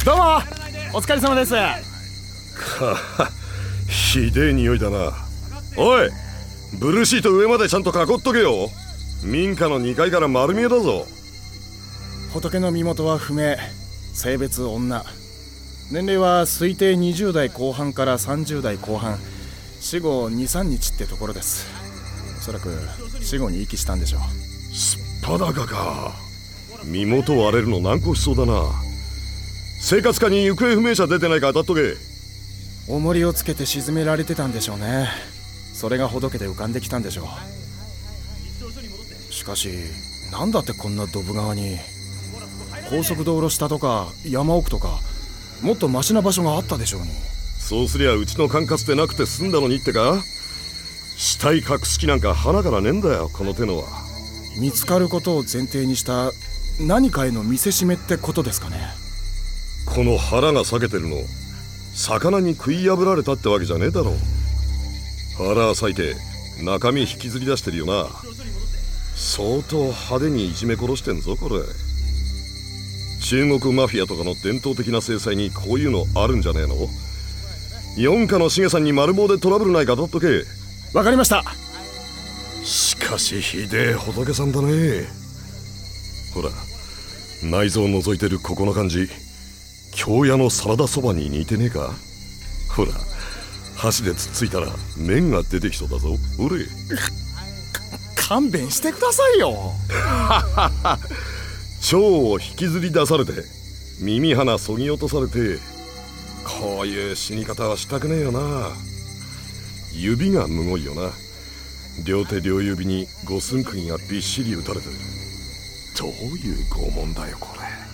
どうもお疲れ様です。 ひでえ匂いだな。おい、ブルーシート上までちゃんと囲っとけよ。民家の2階から丸見えだぞ。 仏の身元は不明、性別女、年齢は推定20代後半から30代後半、死後 2,3 日ってところです。おそらく死後に遺棄したんでしょう。 すっぱだかか。身元割れるの難航しそうだな。生活課に行方不明者出てないか当たっとけ。 重りをつけて沈められてたんでしょうね。それがほどけて浮かんできたんでしょう。しかしなんだってこんなドブ川に。高速道路下とか山奥とかもっとマシな場所があったでしょうに。 そうすりゃうちの管轄でなくて済んだのにってか。死体隠す気なんか鼻からねえんだよ、この手のは。 見つかることを前提にした何かへの見せしめってことですかね。 この腹が裂けてるの、魚に食い破られたってわけじゃねえだろ。腹裂いて中身引きずり出してるよな。相当派手にいじめ殺してんぞこれ。中国マフィアとかの伝統的な制裁にこういうのあるんじゃねえの。四課のしげさんに丸棒でトラブルないか当たっとけ。 わかりました。 しかしひでえ仏さんだね。ほら、内臓を覗いてるここの感じ、京屋のサラダそばに似てねえか。ほら、箸でつっついたら麺が出てきそうだぞ。おれ勘弁してくださいよ。 腸を引きずり出されて耳鼻そぎ落とされて、こういう死に方はしたくねえよな。指がむごいよな。両手両指に五寸釘がびっしり打たれてる。どういう拷問だよこれ。